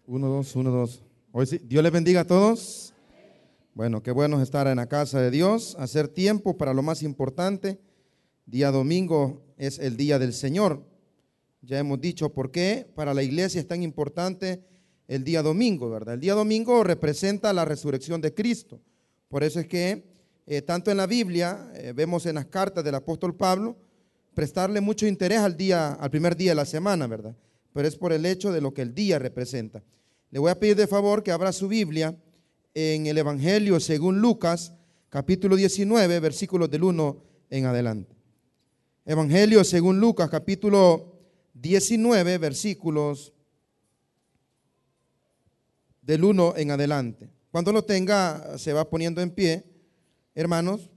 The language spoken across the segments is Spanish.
Uno, dos, uno, dos. Hoy sí. Dios les bendiga a todos. Bueno, qué bueno es estar en la casa de Dios, hacer tiempo para lo más importante. Día domingo es el día del Señor. Ya hemos dicho por qué para la iglesia es tan importante el día domingo, ¿verdad? El día domingo representa la resurrección de Cristo. Por eso es que tanto en la Biblia, vemos en las cartas del apóstol Pablo, prestarle mucho interés al primer día de la semana, ¿verdad? Pero es por el hecho de lo que el día representa. Le voy a pedir de favor que abra su Biblia en el Evangelio según Lucas, capítulo 19, versículos del 1 en adelante. Evangelio según Lucas, capítulo 19, versículos del 1 en adelante. Cuando lo tenga, se va poniendo en pie, hermanos,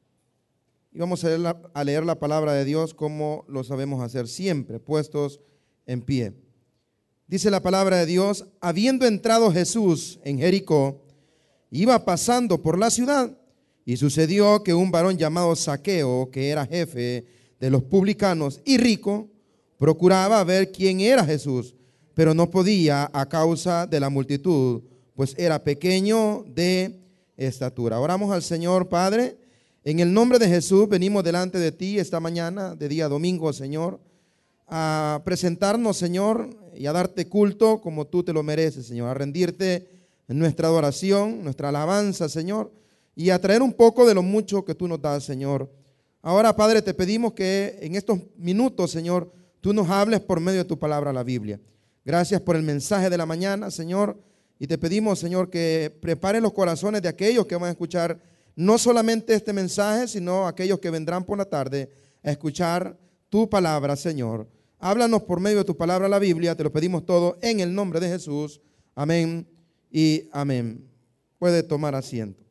y vamos a leer la palabra de Dios como lo sabemos hacer siempre, puestos en pie. Dice la palabra de Dios: habiendo entrado Jesús en Jericó, iba pasando por la ciudad, y sucedió que un varón llamado Zaqueo, que era jefe de los publicanos y rico, procuraba ver quién era Jesús, pero no podía a causa de la multitud, pues era pequeño de estatura. Oramos al Señor. Padre, en el nombre de Jesús venimos delante de ti esta mañana de día domingo, Señor, a presentarnos, Señor, y a darte culto como tú te lo mereces, Señor, a rendirte nuestra adoración, nuestra alabanza, Señor, y a traer un poco de lo mucho que tú nos das, Señor. Ahora, Padre, te pedimos que en estos minutos, Señor, tú nos hables por medio de tu palabra, la Biblia. Gracias por el mensaje de la mañana, Señor, y te pedimos, Señor, que prepare los corazones de aquellos que van a escuchar no solamente este mensaje, sino aquellos que vendrán por la tarde a escuchar tu palabra, Señor. Háblanos por medio de tu palabra, la Biblia, te lo pedimos todo en el nombre de Jesús. Amén y amén. Puede tomar asiento.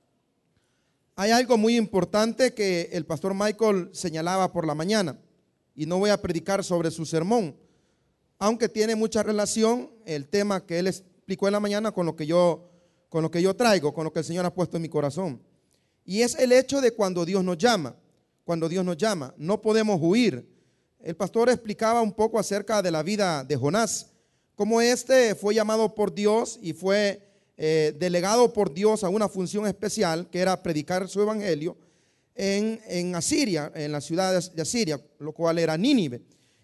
Hay algo muy importante que el pastor Michael señalaba por la mañana, y no voy a predicar sobre su sermón, aunque tiene mucha relación el tema que él explicó en la mañana con lo que yo traigo, con lo que el Señor ha puesto en mi corazón. Y es el hecho de cuando Dios nos llama. Cuando Dios nos llama, no podemos huir. El pastor explicaba un poco acerca de la vida de Jonás, cómo fue llamado por Dios y fue delegado por Dios a una función especial, que era predicar su evangelio en Asiria, en la ciudad de Asiria, lo cual era Nínive.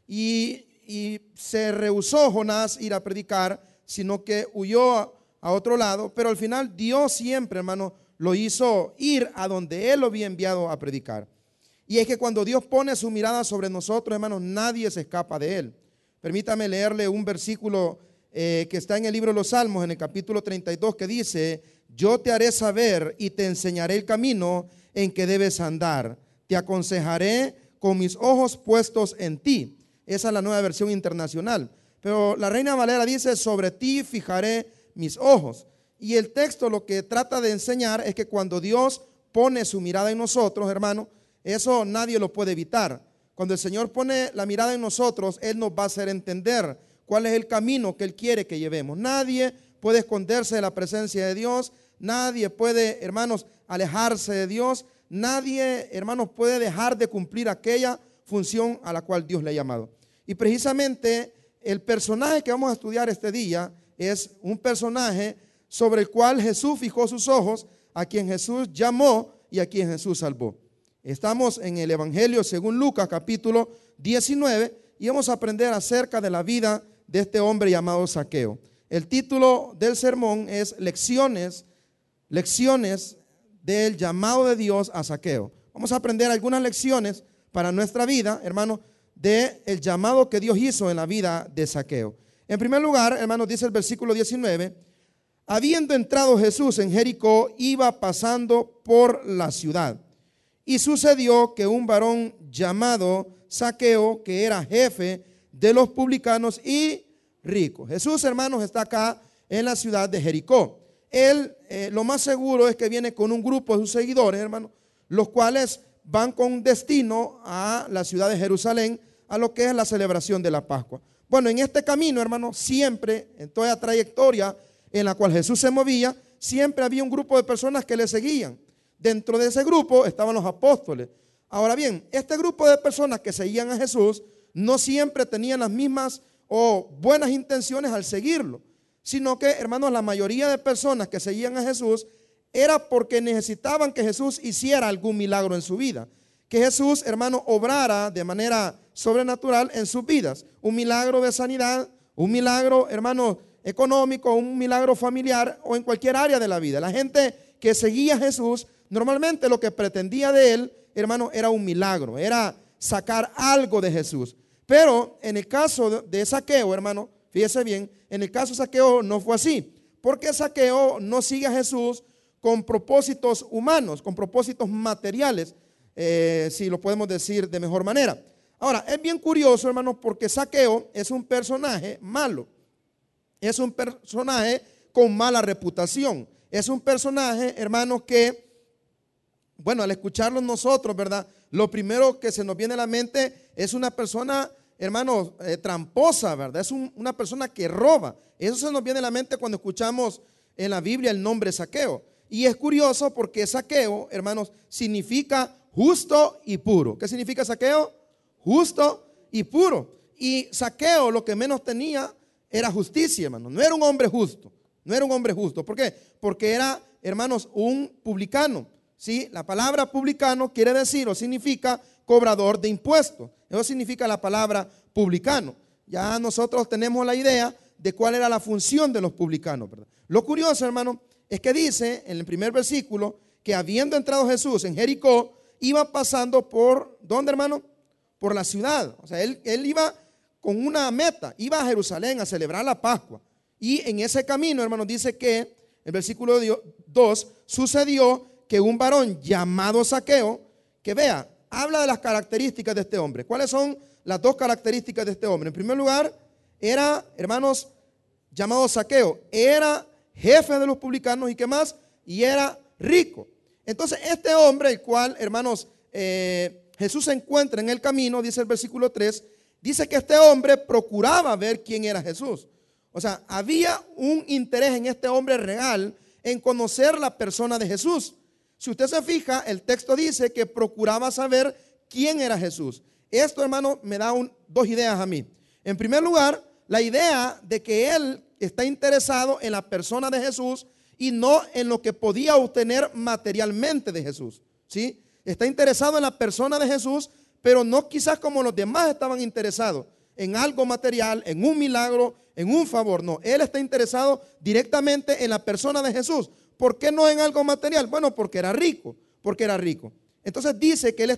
Y se rehusó Jonás ir a predicar, sino que huyó a otro lado, pero al final Dios siempre, hermano, lo hizo ir a donde Él lo había enviado a predicar. Y es que cuando Dios pone su mirada sobre nosotros, hermanos, nadie se escapa de Él. Permítame leerle un versículo que está en el libro de los Salmos, en el capítulo 32, que dice: yo te haré saber y te enseñaré el camino en que debes andar. Te aconsejaré con mis ojos puestos en ti. Esa es la Nueva Versión Internacional. Pero la Reina Valera dice: sobre ti fijaré mis ojos. Y el texto lo que trata de enseñar es que cuando Dios pone su mirada en nosotros, hermano, eso nadie lo puede evitar. Cuando el Señor pone la mirada en nosotros, Él nos va a hacer entender cuál es el camino que Él quiere que llevemos. Nadie puede esconderse de la presencia de Dios. Nadie puede, hermanos, alejarse de Dios. Nadie, hermanos, puede dejar de cumplir aquella función a la cual Dios le ha llamado. Y precisamente el personaje que vamos a estudiar este día es un personaje sobre el cual Jesús fijó sus ojos, a quien Jesús llamó y a quien Jesús salvó. Estamos en el Evangelio según Lucas, capítulo 19, y vamos a aprender acerca de la vida de este hombre llamado Zaqueo. El título del sermón es Lecciones del llamado de Dios a Zaqueo. Vamos a aprender algunas lecciones para nuestra vida, hermano, del llamado que Dios hizo en la vida de Zaqueo. En primer lugar, hermanos, dice el versículo 19: habiendo entrado Jesús en Jericó, iba pasando por la ciudad. Y sucedió que un varón llamado Zaqueo, que era jefe de los publicanos y rico. Jesús, hermanos, está acá en la ciudad de Jericó. Él, lo más seguro es que viene con un grupo de sus seguidores, hermanos, los cuales van con destino a la ciudad de Jerusalén, a lo que es la celebración de la Pascua. Bueno, en este camino, hermanos, siempre, en toda la trayectoria en la cual Jesús se movía, siempre había un grupo de personas que le seguían. Dentro de ese grupo estaban los apóstoles. Ahora bien, este grupo de personas que seguían a Jesús no siempre tenían las mismas o buenas intenciones al seguirlo. sino que, hermanos, la mayoría de personas que seguían a Jesús era porque necesitaban que Jesús hiciera algún milagro en su vida. Que Jesús, hermano, obrara de manera sobrenatural en sus vidas. Un milagro de sanidad, un milagro, hermano, económico, un milagro familiar o en cualquier área de la vida. La gente que seguía a Jesús, normalmente lo que pretendía de él, hermano, era un milagro, era sacar algo de Jesús. Pero en el caso de Zaqueo, hermano, fíjese bien, en el caso de Zaqueo no fue así, porque Zaqueo no sigue a Jesús con propósitos humanos, con propósitos materiales, si lo podemos decir de mejor manera. Ahora, es bien curioso, hermano, porque Zaqueo es un personaje malo, es un personaje con mala reputación, es un personaje, hermano, que, bueno, al escucharlo nosotros, ¿verdad? Lo primero que se nos viene a la mente es una persona, hermano, tramposa, ¿verdad? Es una persona que roba. Eso se nos viene a la mente cuando escuchamos en la Biblia el nombre Zaqueo. Y es curioso porque Zaqueo, hermanos, significa justo y puro. ¿Qué significa Zaqueo? Justo y puro. Y Zaqueo lo que menos tenía era justicia, hermano. No era un hombre justo. No era un hombre justo. ¿Por qué? Porque era, hermanos, un publicano. ¿Sí? La palabra publicano quiere decir o significa cobrador de impuestos. Eso significa la palabra publicano. Ya nosotros tenemos la idea de cuál era la función de los publicanos, ¿verdad? Lo curioso, hermano, es que dice en el primer versículo que habiendo entrado Jesús en Jericó, iba pasando por, ¿dónde, hermano? Por la ciudad. O sea, él iba con una meta, iba a Jerusalén a celebrar la Pascua. Y en ese camino, hermano, dice que el versículo 2, sucedió que un varón llamado Zaqueo, que vea, habla de las características de este hombre. ¿Cuáles son las dos características de este hombre? En primer lugar, era, hermanos, llamado Zaqueo, era jefe de los publicanos y qué más, y era rico. Entonces este hombre, el cual, hermanos, Jesús se encuentra en el camino, dice el versículo 3, dice que este hombre procuraba ver quién era Jesús. O sea, había un interés en este hombre real en conocer la persona de Jesús. Si usted se fija, el texto dice que procuraba saber quién era Jesús. Esto, hermano, me da dos ideas a mí. En primer lugar, la idea de que él está interesado en la persona de Jesús y no en lo que podía obtener materialmente de Jesús. ¿Sí? Está interesado en la persona de Jesús, pero no quizás como los demás estaban interesados en algo material, en un milagro, en un favor. No, él está interesado directamente en la persona de Jesús. ¿Por qué no en algo material? Bueno, porque era rico, Entonces dice que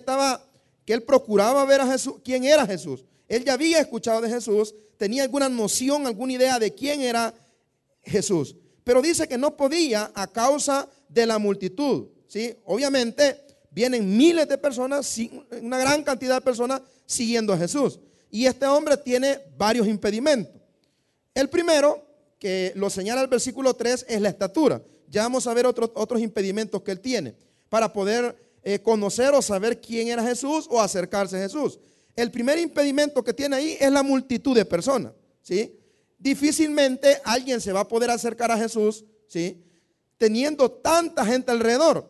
él procuraba ver a Jesús, quién era Jesús. Él ya había escuchado de Jesús, tenía alguna noción, alguna idea de quién era Jesús. Pero dice que no podía a causa de la multitud. ¿Sí? Obviamente vienen miles de personas, una gran cantidad de personas siguiendo a Jesús. Y este hombre tiene varios impedimentos. El primero, que lo señala el versículo 3, es la estatura. Ya vamos a ver otros impedimentos que él tiene para poder conocer o saber quién era Jesús o acercarse a Jesús. El primer impedimento que tiene ahí es la multitud de personas, ¿sí? Difícilmente alguien se va a poder acercar a Jesús, ¿sí? Teniendo tanta gente alrededor.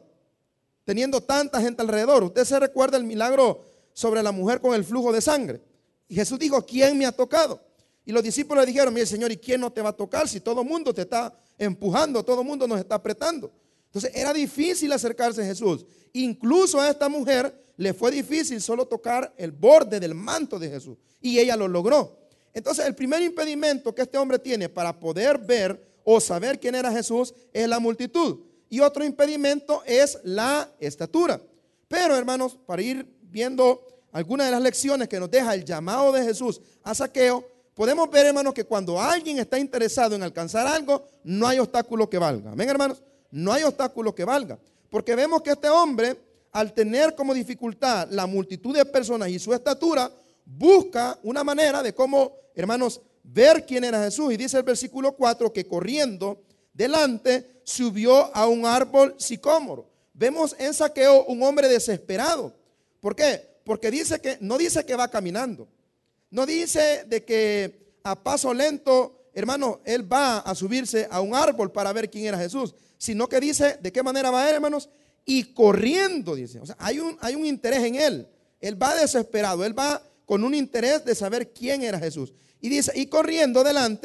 Usted se recuerda el milagro sobre la mujer con el flujo de sangre. Y Jesús dijo, ¿quién me ha tocado? Y los discípulos le dijeron, mire Señor, ¿y quién no te va a tocar si todo el mundo te está empujando, todo el mundo nos está apretando? Entonces era difícil acercarse a Jesús. Incluso a esta mujer le fue difícil solo tocar el borde del manto de Jesús. Y ella lo logró. Entonces el primer impedimento que este hombre tiene para poder ver o saber quién era Jesús es la multitud. Y otro impedimento es la estatura. Pero hermanos, para ir viendo algunas de las lecciones que nos deja el llamado de Jesús a Zaqueo, podemos ver, hermanos, que cuando alguien está interesado en alcanzar algo, no hay obstáculo que valga. Amén, hermanos, no hay obstáculo que valga. Porque vemos que este hombre, al tener como dificultad la multitud de personas y su estatura, busca una manera de cómo, hermanos, ver quién era Jesús. Y dice el versículo 4 que corriendo delante subió a un árbol sicómoro. Vemos en Zaqueo un hombre desesperado. ¿Por qué? Porque no dice que va caminando. No dice de que a paso lento, hermano, él va a subirse a un árbol para ver quién era Jesús, sino que dice de qué manera va a ir, hermanos, y corriendo, dice. O sea, hay un interés en él. Él va desesperado, él va con un interés de saber quién era Jesús. Y dice, y corriendo delante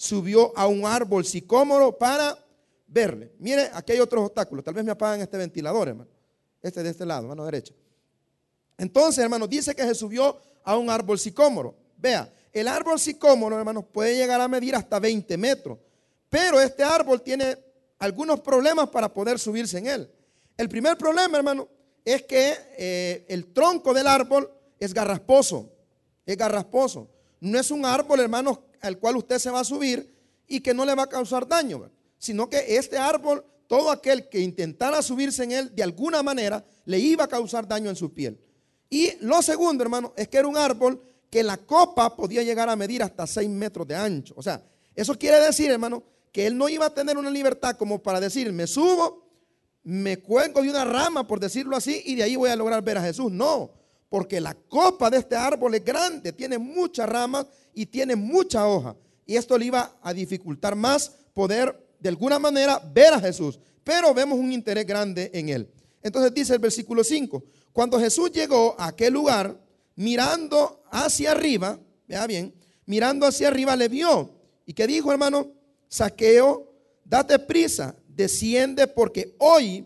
subió a un árbol sicómoro para verle. Mire, aquí hay otros obstáculos. Tal vez me apagan este ventilador, hermano. Este de este lado, mano derecha. Entonces, hermano, dice que se subió a un árbol sicómoro. Vea, el árbol sicómoro, hermanos, puede llegar a medir hasta 20 metros. Pero este árbol tiene algunos problemas para poder subirse en él. El primer problema, hermano, es que el tronco del árbol es garrasposo. Es garrasposo. No es un árbol, hermanos, al cual usted se va a subir y que no le va a causar daño, ¿verdad? Sino que este árbol, todo aquel que intentara subirse en él de alguna manera, le iba a causar daño en su piel. Y lo segundo, hermano, es que era un árbol que la copa podía llegar a medir hasta 6 metros de ancho. O sea, eso quiere decir, hermano, que él no iba a tener una libertad como para decir, me subo, me cuelgo de una rama, por decirlo así, y de ahí voy a lograr ver a Jesús. No, porque la copa de este árbol es grande, tiene muchas ramas y tiene mucha hoja. Y esto le iba a dificultar más poder de alguna manera ver a Jesús. Pero vemos un interés grande en él. Entonces dice el versículo 5, cuando Jesús llegó a aquel lugar, mirando hacia arriba, vea bien, mirando hacia arriba le vio. ¿Y qué dijo, hermano? Zaqueo, date prisa, desciende porque hoy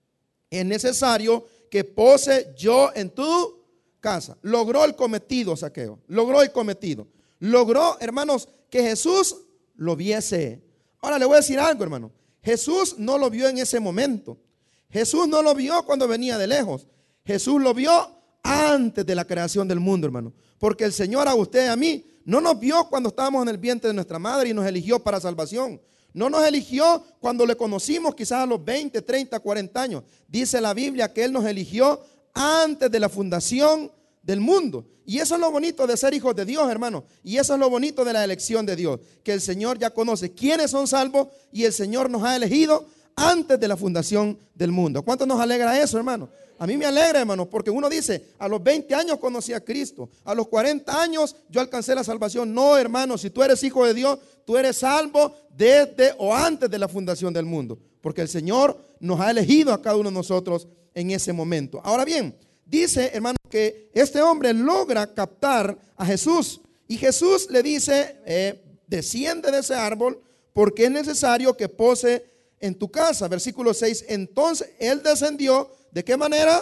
es necesario que pose yo en tu casa. Logró el cometido, Zaqueo, logró el cometido. Logró, hermanos, que Jesús lo viese. Ahora le voy a decir algo, hermano. Jesús no lo vio en ese momento. Jesús no lo vio cuando venía de lejos. Jesús lo vio antes de la creación del mundo, hermano. Porque el Señor a usted y a mí no nos vio cuando estábamos en el vientre de nuestra madre y nos eligió para salvación. No nos eligió cuando le conocimos quizás a los 20, 30, 40 años. Dice la Biblia que Él nos eligió antes de la fundación del mundo. Y eso es lo bonito de ser hijos de Dios, hermano. Y eso es lo bonito de la elección de Dios. Que el Señor ya conoce quiénes son salvos y el Señor nos ha elegido antes de la fundación del mundo. ¿Cuánto nos alegra eso, hermano? A mí me alegra, hermano, porque uno dice, a los 20 años conocí a Cristo, a los 40 años yo alcancé la salvación. No, hermano, si tú eres hijo de Dios, tú eres salvo desde o antes de la fundación del mundo, porque el Señor nos ha elegido a cada uno de nosotros en ese momento. Ahora bien, dice, hermano, que este hombre logra captar a Jesús y Jesús le dice, desciende de ese árbol porque es necesario que pose en tu casa. Versículo 6, entonces él descendió. ¿De qué manera?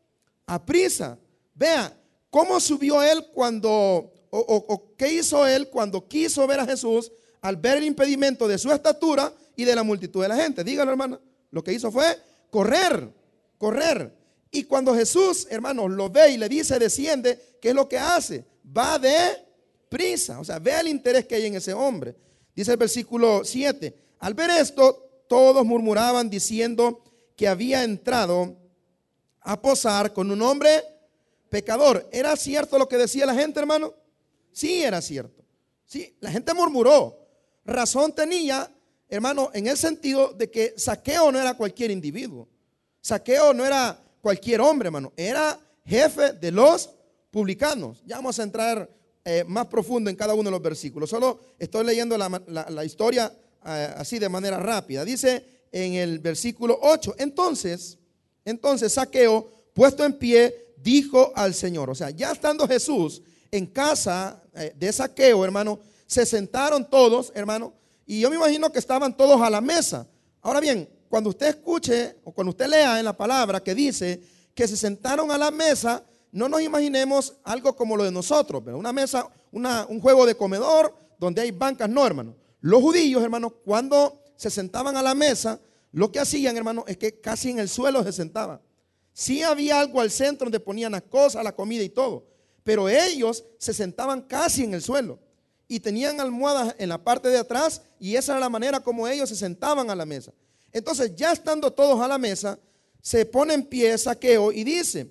A prisa. Vea, ¿cómo subió él cuando, qué hizo él cuando quiso ver a Jesús al ver el impedimento de su estatura y de la multitud de la gente? Dígalo, hermano. Lo que hizo fue correr, correr. Y cuando Jesús, hermano, lo ve y le dice desciende, ¿qué es lo que hace? Va de prisa. O sea, vea el interés que hay en ese hombre. Dice el versículo 7. Al ver esto, todos murmuraban diciendo que había entrado a posar con un hombre pecador. ¿Era cierto lo que decía la gente, hermano? Sí, era cierto. Sí, la gente murmuró. Razón tenía, hermano, en el sentido de que Zaqueo no era cualquier individuo. Zaqueo no era cualquier hombre, hermano. Era jefe de los publicanos. Ya vamos a entrar más profundo en cada uno de los versículos. Solo estoy leyendo la historia así de manera rápida. Dice en el versículo 8, entonces Zaqueo, puesto en pie, dijo al Señor. O sea, ya estando Jesús en casa de Zaqueo, hermano, se sentaron todos, hermano, y yo me imagino que estaban todos a la mesa. Ahora bien, cuando usted escuche o cuando usted lea en la palabra que dice que se sentaron a la mesa, no nos imaginemos algo como lo de nosotros, ¿verdad? Una mesa, un juego de comedor donde hay bancas, no, hermano. Los judíos, hermano, cuando se sentaban a la mesa, lo que hacían, hermano, es que casi en el suelo se sentaban. Sí había algo al centro donde ponían las cosas, la comida y todo, pero ellos se sentaban casi en el suelo y tenían almohadas en la parte de atrás y esa era la manera como ellos se sentaban a la mesa. Entonces, ya estando todos a la mesa, se pone en pie Zaqueo y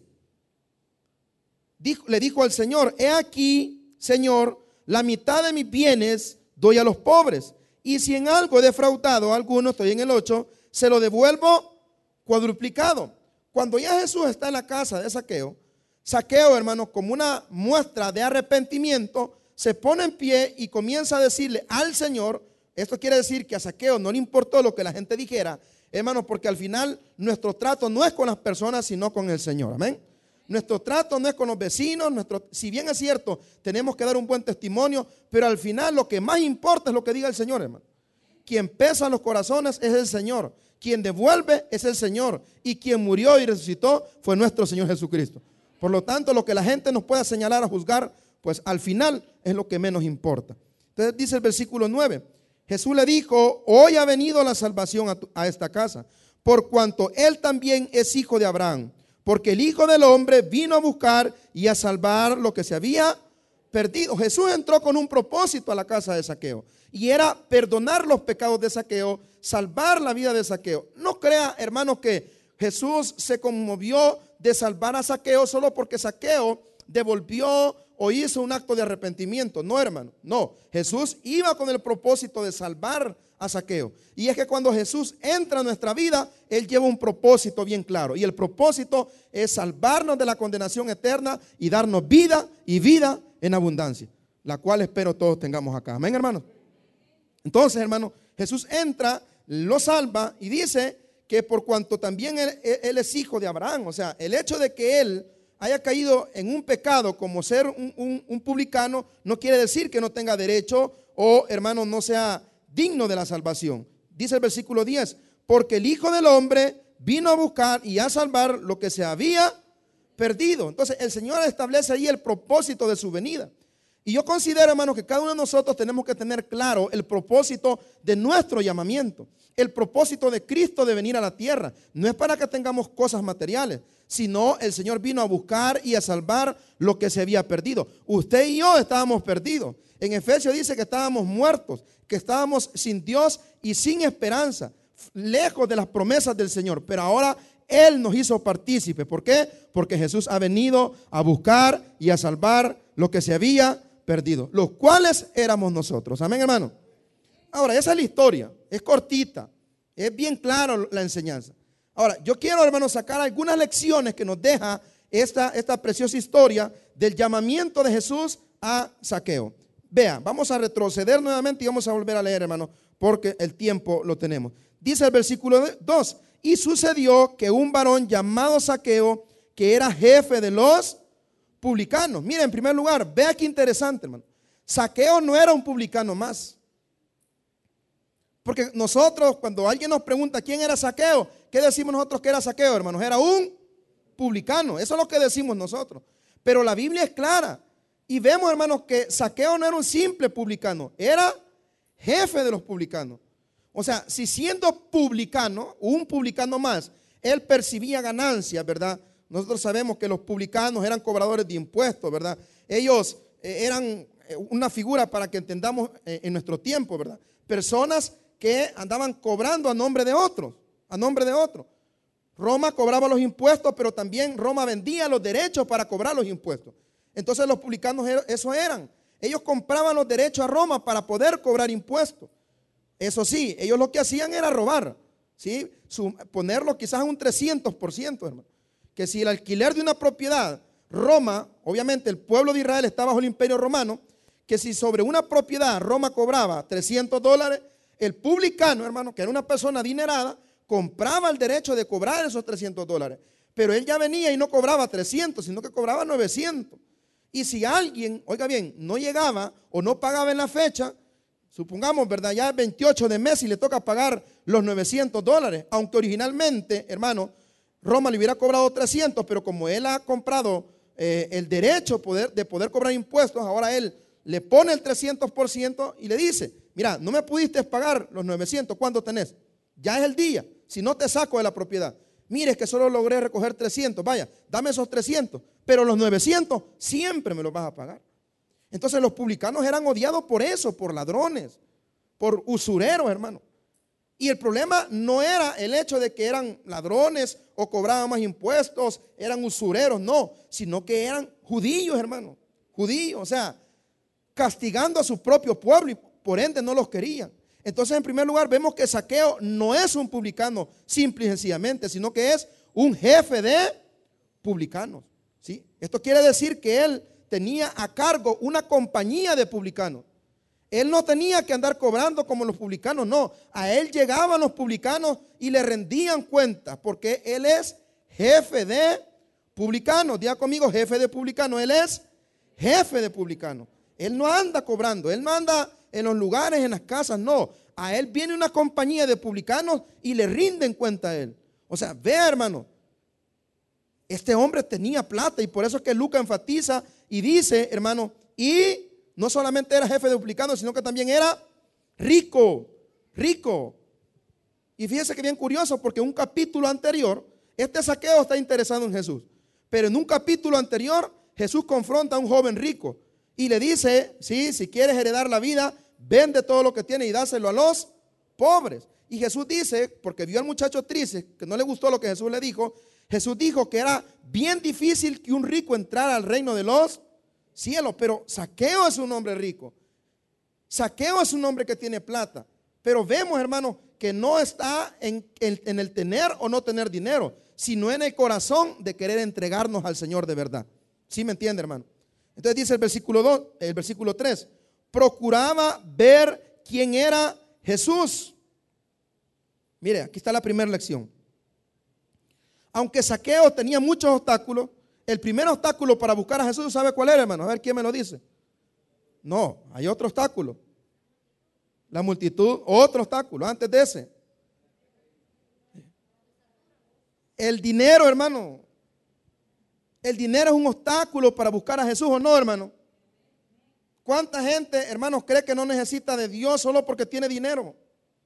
le dijo al Señor, he aquí, Señor, la mitad de mis bienes doy a los pobres, y si en algo he defraudado a alguno, estoy en el 8, se lo devuelvo cuadruplicado. Cuando ya Jesús está en la casa de Zaqueo, Zaqueo, hermano, como una muestra de arrepentimiento, se pone en pie y comienza a decirle al Señor, esto quiere decir que a Zaqueo no le importó lo que la gente dijera, hermano, porque al final nuestro trato no es con las personas, sino con el Señor, amén. Nuestro trato no es con los vecinos, si bien es cierto, tenemos que dar un buen testimonio, pero al final lo que más importa es lo que diga el Señor, hermano. Quien pesa los corazones es el Señor. Quien devuelve es el Señor. Y quien murió y resucitó fue nuestro Señor Jesucristo. Por lo tanto, lo que la gente nos pueda señalar a juzgar, pues al final es lo que menos importa. Entonces dice el versículo 9. Jesús le dijo: hoy ha venido la salvación a esta casa, por cuanto él también es hijo de Abraham. Porque el Hijo del Hombre vino a buscar y a salvar lo que se había perdido. Jesús entró con un propósito a la casa de Zaqueo, y era perdonar los pecados de Zaqueo, salvar la vida de Zaqueo. No crea, hermano, que Jesús se conmovió de salvar a Zaqueo solo porque Zaqueo devolvió o hizo un acto de arrepentimiento. No, hermano, no. Jesús iba con el propósito de salvar a Zaqueo. Y es que cuando Jesús entra a nuestra vida, Él lleva un propósito bien claro. Y el propósito es salvarnos de la condenación eterna y darnos vida y vida en abundancia, la cual espero todos tengamos acá. Amén, hermano. Entonces, hermano, Jesús entra, lo salva y dice que por cuanto también él es hijo de Abraham. O sea, el hecho de que él haya caído en un pecado como ser un publicano no quiere decir que no tenga derecho o, hermano, no sea digno de la salvación. Dice el versículo 10: porque el Hijo del Hombre vino a buscar y a salvar lo que se había perdido. Entonces el Señor establece ahí el propósito de su venida. Y yo considero, hermano, que cada uno de nosotros tenemos que tener claro el propósito de nuestro llamamiento. El propósito de Cristo de venir a la tierra no es para que tengamos cosas materiales, sino el Señor vino a buscar y a salvar lo que se había perdido. Usted y yo estábamos perdidos. En Efesios dice que estábamos muertos, que estábamos sin Dios y sin esperanza, lejos de las promesas del Señor. Pero ahora Él nos hizo partícipe. ¿Por qué? Porque Jesús ha venido a buscar y a salvar lo que se había perdido, los cuales éramos nosotros. Amén, hermano. Ahora, esa es la historia, es cortita, es bien claro la enseñanza. Ahora, yo quiero, hermano, sacar algunas lecciones que nos deja esta preciosa historia del llamamiento de Jesús a Zaqueo. Vea, vamos a retroceder nuevamente y vamos a volver a leer, hermano, porque el tiempo lo tenemos. Dice el versículo 2: y sucedió que un varón llamado Zaqueo, que era jefe de los publicanos. Mira, en primer lugar, vea qué interesante, hermano. Zaqueo no era un publicano más. Porque nosotros, cuando alguien nos pregunta quién era Zaqueo, ¿qué decimos nosotros que era Zaqueo, hermanos? Era un publicano. Eso es lo que decimos nosotros. Pero la Biblia es clara. Y vemos, hermanos, que Zaqueo no era un simple publicano, era jefe de los publicanos. O sea, si siendo publicano, un publicano más, él percibía ganancias, ¿verdad? Nosotros sabemos que los publicanos eran cobradores de impuestos, ¿verdad? Ellos eran una figura para que entendamos en nuestro tiempo, ¿verdad? Personas que andaban cobrando a nombre de otros, a nombre de otros. Roma cobraba los impuestos, pero también Roma vendía los derechos para cobrar los impuestos. Entonces los publicanos eso eran. Ellos compraban los derechos a Roma para poder cobrar impuestos. Eso sí, ellos lo que hacían era robar, ¿sí? Ponerlo quizás a un 300%, hermano. Que si el alquiler de una propiedad, Roma, obviamente el pueblo de Israel está bajo el imperio romano, que si sobre una propiedad Roma cobraba $300, el publicano, hermano, que era una persona adinerada, compraba el derecho de cobrar esos $300. Pero él ya venía y no cobraba 300, sino que cobraba 900. Y si alguien, oiga bien, no llegaba o no pagaba en la fecha, supongamos, ¿verdad? Ya es 28 de mes y le toca pagar los $900, aunque originalmente, hermano, Roma le hubiera cobrado 300, pero como él ha comprado el derecho de poder cobrar impuestos, ahora él le pone el 300% y le dice: mira, no me pudiste pagar los 900, ¿cuándo tenés? Ya es el día, si no te saco de la propiedad. Mire, es que solo logré recoger 300, vaya, dame esos 300, pero los 900 siempre me los vas a pagar. Entonces los publicanos eran odiados por eso, por ladrones, por usureros, hermano. Y el problema no era el hecho de que eran ladrones o cobraban más impuestos, eran usureros, no, sino que eran judíos, hermano, judíos, o sea, castigando a su propio pueblo y por ende no los querían. Entonces, en primer lugar, vemos que Zaqueo no es un publicano simple y sencillamente, sino que es un jefe de publicanos, ¿sí? Esto quiere decir que él tenía a cargo una compañía de publicanos. Él no tenía que andar cobrando como los publicanos, no. A él llegaban los publicanos y le rendían cuentas, porque él es jefe de publicanos. Diga conmigo, jefe de publicanos. Él es jefe de publicanos. Él no anda cobrando, él no anda en los lugares, en las casas, no. A él viene una compañía de publicanos y le rinden cuenta a él. O sea, vea, hermano, este hombre tenía plata y por eso es que Lucas enfatiza y dice, hermano, y no solamente era jefe de publicanos, sino que también era rico, rico. Y fíjese que bien curioso, porque en un capítulo anterior, este Zaqueo está interesado en Jesús, pero en un capítulo anterior, Jesús confronta a un joven rico y le dice, sí, si quieres heredar la vida, vende todo lo que tienes y dáselo a los pobres. Y Jesús dice, porque vio al muchacho triste, que no le gustó lo que Jesús le dijo, Jesús dijo que era bien difícil que un rico entrara al reino de los cielos, pero Zaqueo es un hombre rico. Zaqueo es un hombre que tiene plata. Pero vemos, hermano, que no está en el tener o no tener dinero, sino en el corazón de querer entregarnos al Señor de verdad. ¿Sí me entiende, hermano? Entonces dice el versículo 3, procuraba ver quién era Jesús. Mire, aquí está la primera lección. Aunque Zaqueo tenía muchos obstáculos, el primer obstáculo para buscar a Jesús, ¿sabe cuál era, hermano? A ver, ¿quién me lo dice? No, hay otro obstáculo. La multitud, otro obstáculo antes de ese. El dinero, hermano. El dinero es un obstáculo para buscar a Jesús, ¿o no, hermano? ¿Cuánta gente, hermanos, cree que no necesita de Dios solo porque tiene dinero?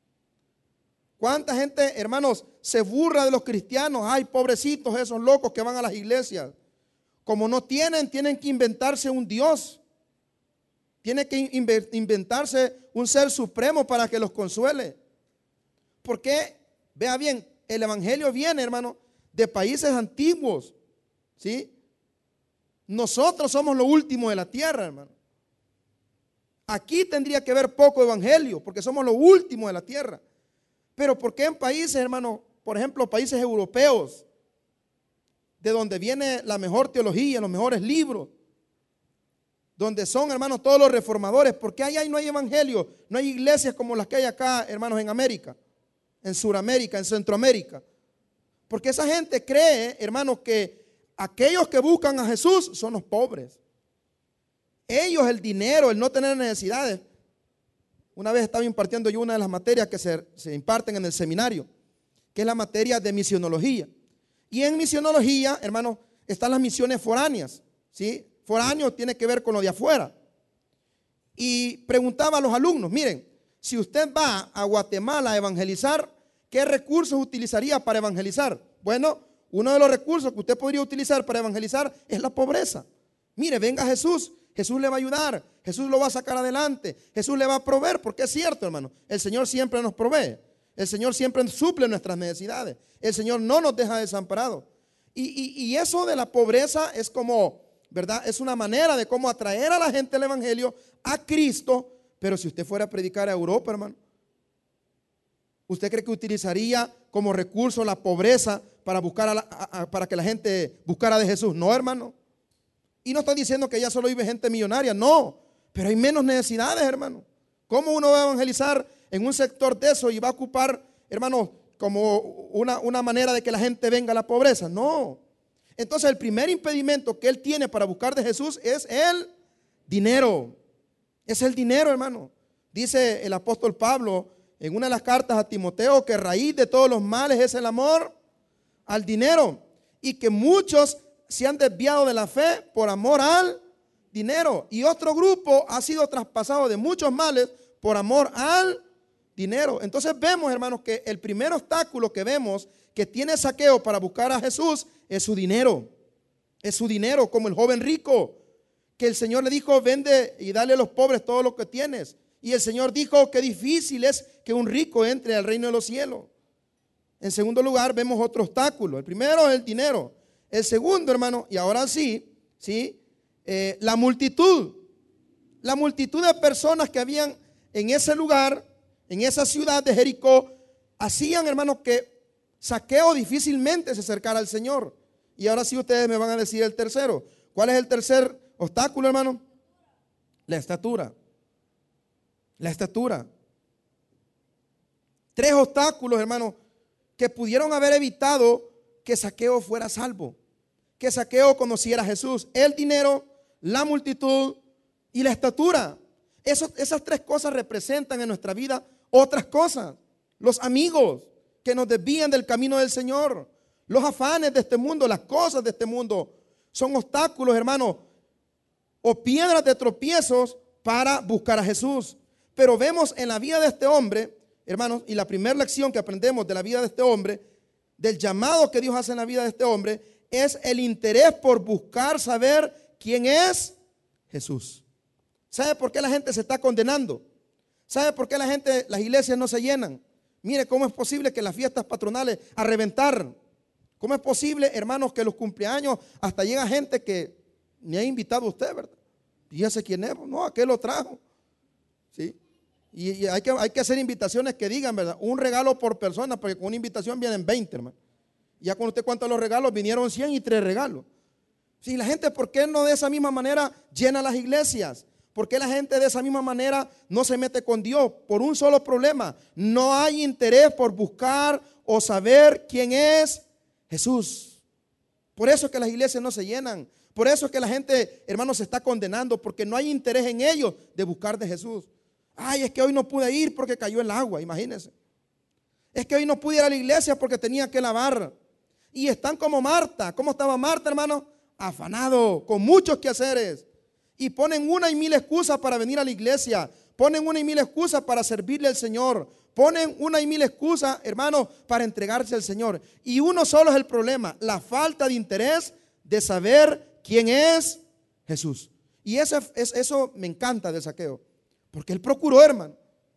¿Cuánta gente, hermanos, se burla de los cristianos? Ay, pobrecitos esos locos que van a las iglesias. Como no tienen que inventarse un Dios. Tienen que inventarse un ser supremo para que los consuele. Porque, vea bien, el evangelio viene, hermano, de países antiguos. ¿Sí? Nosotros somos lo último de la tierra, hermano. Aquí tendría que haber poco evangelio, porque somos lo último de la tierra. Pero ¿por qué en países, hermano, por ejemplo, países europeos, de donde viene la mejor teología, los mejores libros, donde son, hermanos, todos los reformadores, ¿por qué allá no hay evangelio? No hay iglesias como las que hay acá, hermanos, en América, en Sudamérica, en Centroamérica. Porque esa gente cree, hermanos, que aquellos que buscan a Jesús son los pobres. Ellos, el dinero, el no tener necesidades. Una vez estaba impartiendo yo una de las materias que se imparten en el seminario, que es la materia de misionología. Y en misionología, hermanos, están las misiones foráneas, ¿sí? Foráneo tiene que ver con lo de afuera. Y preguntaba a los alumnos, miren, si usted va a Guatemala a evangelizar, ¿qué recursos utilizaría para evangelizar? Bueno, uno de los recursos que usted podría utilizar para evangelizar es la pobreza. Mire, venga Jesús, Jesús le va a ayudar, Jesús lo va a sacar adelante, Jesús le va a proveer, porque es cierto, hermano, el Señor siempre nos provee, el Señor siempre suple nuestras necesidades, el Señor no nos deja desamparados. Y eso de la pobreza es como, ¿verdad? Es una manera de cómo atraer a la gente al evangelio, a Cristo. Pero si usted fuera a predicar a Europa, hermano, ¿usted cree que utilizaría como recurso la pobreza para buscar para que la gente buscara de Jesús? No, hermano. Y no estoy diciendo que ya solo vive gente millonaria, no, pero hay menos necesidades, hermano. ¿Cómo uno va a evangelizar en un sector de eso y va a ocupar, hermano, como una manera de que la gente venga a la pobreza? No. Entonces el primer impedimento que él tiene para buscar de Jesús es el dinero. Es el dinero, hermano. Dice el apóstol Pablo en una de las cartas a Timoteo que raíz de todos los males es el amor al dinero y que muchos se han desviado de la fe por amor al dinero. Y otro grupo ha sido traspasado de muchos males por amor al dinero. Entonces vemos, hermanos, que el primer obstáculo que vemos que tiene Zaqueo para buscar a Jesús es su dinero. Es su dinero, como el joven rico, que el Señor le dijo, vende y dale a los pobres todo lo que tienes. Y el Señor dijo, qué difícil es que un rico entre al reino de los cielos. En segundo lugar, vemos otro obstáculo. El primero es el dinero. El segundo, hermano, y ahora sí, la multitud. La multitud de personas que habían en ese lugar, en esa ciudad de Jericó, hacían, hermano, que Zaqueo difícilmente se acercara al Señor. Y ahora sí ustedes me van a decir el tercero. ¿Cuál es el tercer obstáculo, hermano? La estatura. La estatura. 3 obstáculos, hermano, que pudieron haber evitado que Zaqueo fuera salvo. que Zaqueo conociera a Jesús: el dinero, la multitud y la estatura. Esas tres cosas representan en nuestra vida otras cosas. Los amigos que nos desvían del camino del Señor, los afanes de este mundo, las cosas de este mundo, son obstáculos, hermanos, o piedras de tropiezos para buscar a Jesús. Pero vemos en la vida de este hombre, hermanos, y la primera lección que aprendemos de la vida de este hombre, del llamado que Dios hace en la vida de este hombre, es el interés por buscar saber quién es Jesús. ¿Sabe por qué la gente se está condenando? ¿Sabe por qué las iglesias no se llenan? Mire, ¿cómo es posible que las fiestas patronales a reventar? ¿Cómo es posible, hermanos, que los cumpleaños hasta llega gente que me ha invitado a usted, ¿verdad? Y ya sé quién es, no, aquel lo trajo. ¿Sí? Y hay que hacer invitaciones que digan, ¿verdad? Un regalo por persona, porque con una invitación vienen 20, hermano. Ya cuando usted cuenta los regalos, vinieron 100 y 3 regalos. Sí, la gente, ¿por qué no de esa misma manera llena las iglesias? ¿Por qué la gente de esa misma manera no se mete con Dios? Por un solo problema: no hay interés por buscar o saber quién es Jesús. Por eso es que las iglesias no se llenan. Por eso es que la gente, hermanos, se está condenando, porque no hay interés en ellos de buscar de Jesús. Ay, es que hoy no pude ir porque cayó el agua, imagínense. Es que hoy no pude ir a la iglesia porque tenía que lavar. Y están como Marta. ¿Cómo estaba Marta, hermano? Afanado, con muchos quehaceres. Y ponen una y mil excusas para venir a la iglesia. Ponen una y mil excusas para servirle al Señor. Ponen una y mil excusas, hermano, para entregarse al Señor. Y uno solo es el problema: la falta de interés de saber quién es Jesús. Y eso me encanta de Zaqueo, porque él procuró, hermano.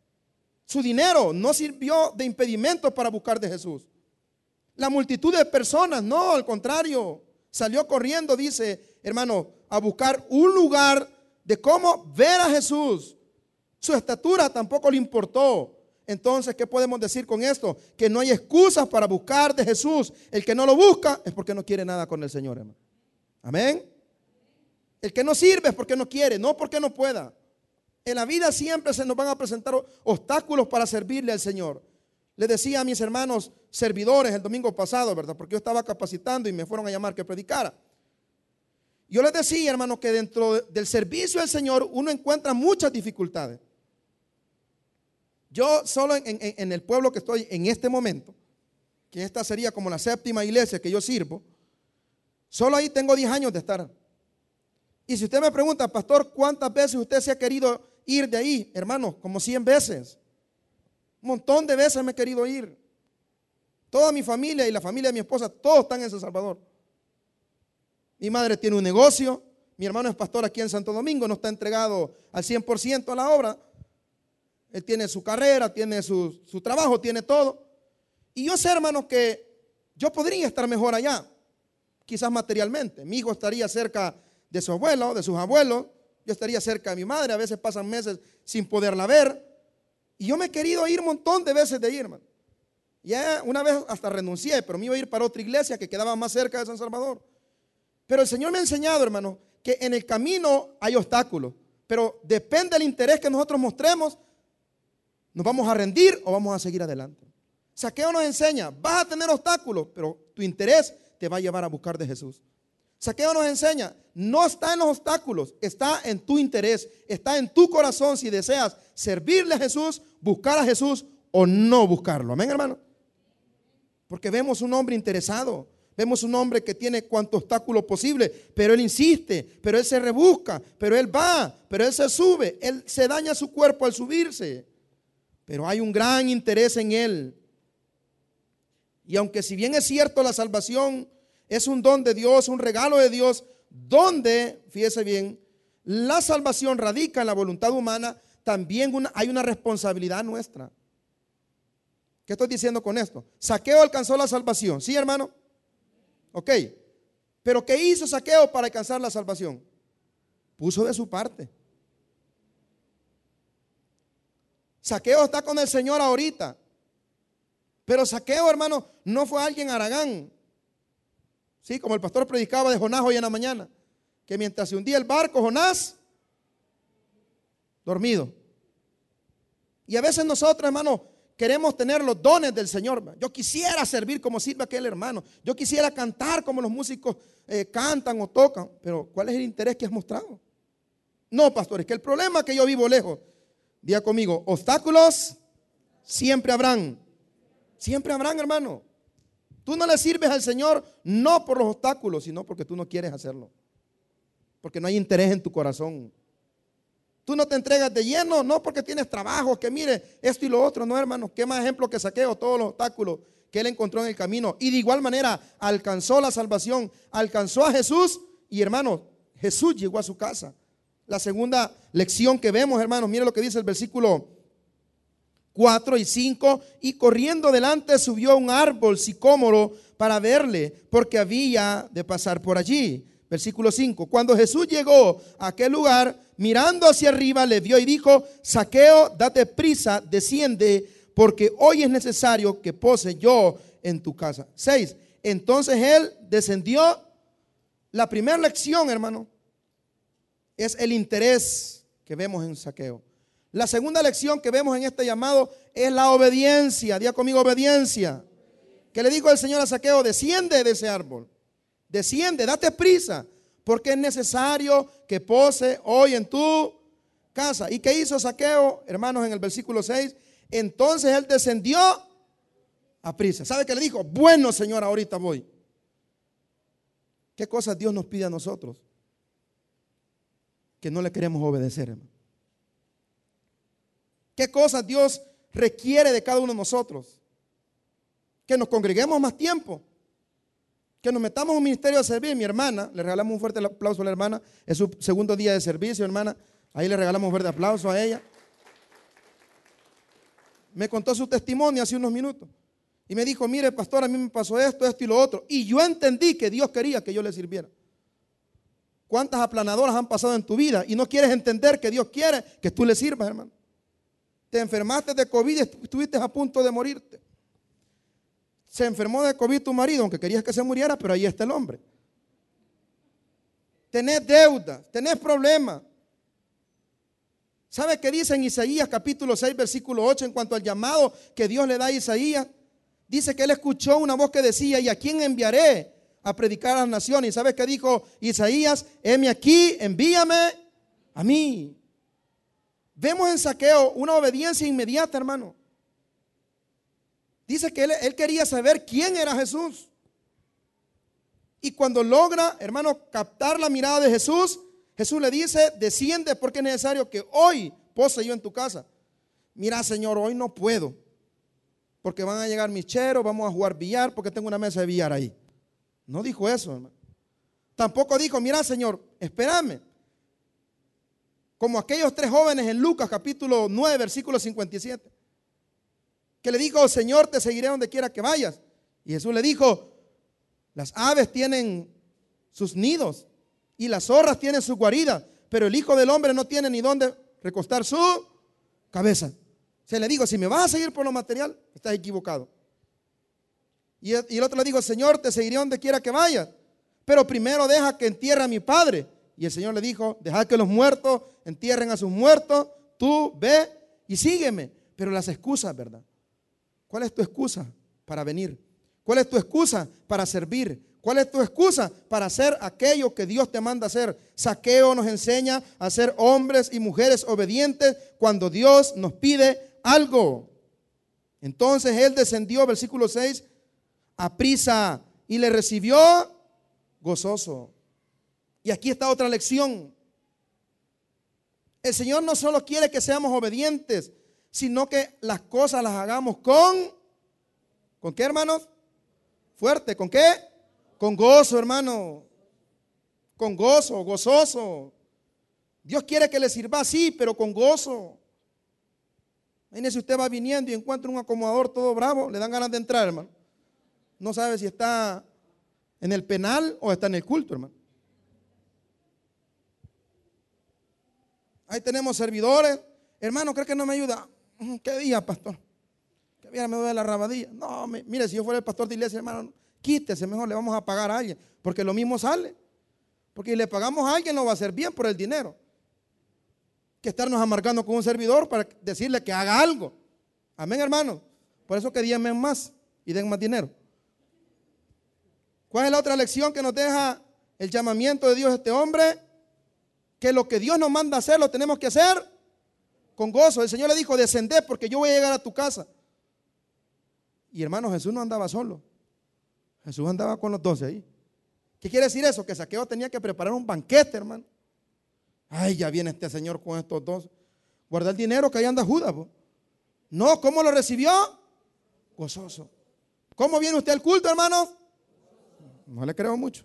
Su dinero no sirvió de impedimento para buscar de Jesús. La multitud de personas, no, al contrario, salió corriendo, dice, hermano, a buscar un lugar de cómo ver a Jesús. Su estatura tampoco le importó. Entonces, ¿qué podemos decir con esto? Que no hay excusas para buscar de Jesús. El que no lo busca es porque no quiere nada con el Señor, hermano. Amén. El que no sirve es porque no quiere, no porque no pueda. En la vida siempre se nos van a presentar obstáculos para servirle al Señor. Le decía a mis hermanos servidores el domingo pasado, ¿verdad? Porque yo estaba capacitando y me fueron a llamar que predicara. Yo les decía, hermanos, que dentro del servicio al Señor uno encuentra muchas dificultades. Yo solo en el pueblo que estoy en este momento, que esta sería como la 7ª iglesia que yo sirvo, solo ahí tengo 10 años de estar. Y si usted me pregunta, pastor, ¿cuántas veces usted se ha querido ir de ahí? Hermano, como 100 veces. Un montón de veces me he querido ir. Toda mi familia y la familia de mi esposa, todos están en San Salvador. Mi madre tiene un negocio, mi hermano es pastor aquí en Santo Domingo, no está entregado al 100% a la obra. Él tiene su carrera, tiene su trabajo, tiene todo. Y yo sé, hermanos, que yo podría estar mejor allá, quizás materialmente. Mi hijo estaría cerca de su abuelo, de sus abuelos. Yo estaría cerca de mi madre, a veces pasan meses sin poderla ver. Y yo me he querido ir un montón de veces de ahí, hermano. Ya una vez hasta renuncié, pero me iba a ir para otra iglesia que quedaba más cerca de San Salvador. Pero el Señor me ha enseñado, hermano, que en el camino hay obstáculos, pero depende del interés que nosotros mostremos, nos vamos a rendir o vamos a seguir adelante. Zaqueo nos enseña, vas a tener obstáculos, pero tu interés te va a llevar a buscar de Jesús. Zaqueo nos enseña, no está en los obstáculos, está en tu interés, está en tu corazón si deseas servirle a Jesús, buscar a Jesús o no buscarlo. Amén, hermano. Porque vemos un hombre interesado, vemos un hombre que tiene cuanto obstáculo posible, pero él insiste, pero él se rebusca, pero él va, pero él se sube, él se daña su cuerpo al subirse, pero hay un gran interés en él. Y aunque si bien es cierto la salvación es un don de Dios, un regalo de Dios, donde, fíjese bien, la salvación radica en la voluntad humana, también hay una responsabilidad nuestra. ¿Qué estoy diciendo con esto? Zaqueo alcanzó la salvación, ¿sí, hermano? Ok, pero ¿qué hizo Zaqueo para alcanzar la salvación? Puso de su parte. Zaqueo está con el Señor ahorita, pero Zaqueo, hermano, no fue alguien haragán. Sí, como el pastor predicaba de Jonás hoy en la mañana, que mientras se hundía el barco, Jonás dormido. Y a veces nosotros, hermano, queremos tener los dones del Señor. Yo quisiera servir como sirve aquel hermano. Yo quisiera cantar como los músicos cantan o tocan. Pero ¿cuál es el interés que has mostrado? No, pastor, es que el problema es que yo vivo lejos. Diga conmigo, obstáculos siempre habrán. Siempre habrán, hermano. Tú no le sirves al Señor no por los obstáculos, sino porque tú no quieres hacerlo. Porque no hay interés en tu corazón. Tú no te entregas de lleno, no porque tienes trabajo, que mire esto y lo otro. No, hermano, qué más ejemplo que Zaqueo, todos los obstáculos que él encontró en el camino. Y de igual manera alcanzó la salvación, alcanzó a Jesús. Y hermano, Jesús llegó a su casa. La segunda lección que vemos, hermanos, mire lo que dice el versículo 4 y 5. Y corriendo delante subió a un árbol sicómoro para verle, porque había de pasar por allí. Versículo 5. Cuando Jesús llegó a aquel lugar, mirando hacia arriba, le vio y dijo: Zaqueo, date prisa, desciende, porque hoy es necesario que pose yo en tu casa. 6. Entonces él descendió. La primera lección, hermano, es el interés que vemos en Zaqueo. La segunda lección que vemos en este llamado es la obediencia. Diga conmigo, obediencia. ¿Qué le dijo el Señor a Zaqueo? Desciende de ese árbol. Desciende, date prisa, porque es necesario que pose hoy en tu casa. ¿Y qué hizo Zaqueo, hermanos, en el versículo 6? Entonces él descendió a prisa. ¿Sabe qué le dijo? Bueno, Señor, ahorita voy. ¿Qué cosas Dios nos pide a nosotros que no le queremos obedecer, hermano? ¿Qué cosas Dios requiere de cada uno de nosotros? Que nos congreguemos más tiempo, que nos metamos en un ministerio de servir. Mi hermana, le regalamos un fuerte aplauso a la hermana, es su segundo día de servicio, hermana, ahí le regalamos un fuerte aplauso a ella. Me contó su testimonio hace unos minutos y me dijo: mire, pastor, a mí me pasó esto, esto y lo otro, y yo entendí que Dios quería que yo le sirviera. ¿Cuántas aplanadoras han pasado en tu vida y no quieres entender que Dios quiere que tú le sirvas, hermano? Te enfermaste de COVID y estuviste a punto de morirte. Se enfermó de COVID tu marido, aunque querías que se muriera, pero ahí está el hombre. Tenés deudas, tenés problemas. ¿Sabe qué dice en Isaías capítulo 6, versículo 8 en cuanto al llamado que Dios le da a Isaías? Dice que él escuchó una voz que decía: ¿y a quién enviaré a predicar a las naciones? ¿Y sabes qué dijo Isaías? Heme aquí, envíame a mí. Vemos en Zaqueo una obediencia inmediata, hermano. Dice que él quería saber quién era Jesús. Y cuando logra, hermano, captar la mirada de Jesús, Jesús le dice: desciende, porque es necesario que hoy pose yo en tu casa. Mira, Señor, hoy no puedo, porque van a llegar mis cheros, vamos a jugar billar, porque tengo una mesa de billar ahí. No dijo eso, hermano. Tampoco dijo: mira, Señor, espérame. Como aquellos tres jóvenes en Lucas capítulo 9, versículo 57. Que le dijo: Señor, te seguiré donde quiera que vayas. Y Jesús le dijo: las aves tienen sus nidos y las zorras tienen su guarida, pero el Hijo del Hombre no tiene ni dónde recostar su cabeza. Se le dijo: si me vas a seguir por lo material, estás equivocado. Y el otro le dijo: Señor, te seguiré donde quiera que vayas, pero primero deja que entierre a mi padre. Y el Señor le dijo: deja que los muertos entierren a sus muertos, tú ve y sígueme. Pero las excusas, ¿verdad? ¿Cuál es tu excusa para venir? ¿Cuál es tu excusa para servir? ¿Cuál es tu excusa para hacer aquello que Dios te manda hacer? Zaqueo nos enseña a ser hombres y mujeres obedientes cuando Dios nos pide algo. Entonces él descendió, versículo 6, a prisa, y le recibió gozoso. Y aquí está otra lección. El Señor no solo quiere que seamos obedientes, sino que las cosas las hagamos ¿con qué, hermanos? Fuerte, ¿con qué? Con gozo, hermano. Con gozo, gozoso. Dios quiere que le sirva así, pero con gozo. Imagínese, usted va viniendo y encuentra un acomodador todo bravo, le dan ganas de entrar, hermano. No sabe si está en el penal o está en el culto, hermano. Ahí tenemos servidores. Hermano, ¿cree que no me ayuda? ¿Qué día, pastor? Que día me duele la rabadilla. No, mire, si yo fuera el pastor de iglesia, hermano, quítese, mejor le vamos a pagar a alguien, porque lo mismo sale. Porque si le pagamos a alguien, no va a ser bien por el dinero, que estarnos amargando con un servidor para decirle que haga algo. Amén, hermano. Por eso que diezmen más y den más dinero. ¿Cuál es la otra lección que nos deja el llamamiento de Dios a este hombre? Que lo que Dios nos manda hacer, lo tenemos que hacer con gozo. El Señor le dijo, descended porque yo voy a llegar a tu casa. Y hermano, Jesús no andaba solo. Jesús andaba con los 12 ahí. ¿Qué quiere decir eso? Que Zaqueo tenía que preparar un banquete, hermano. Ay, ya viene este señor con estos dos. Guarda el dinero que ahí anda Judas. No, ¿cómo lo recibió? Gozoso. ¿Cómo viene usted al culto, hermano? No le creo mucho.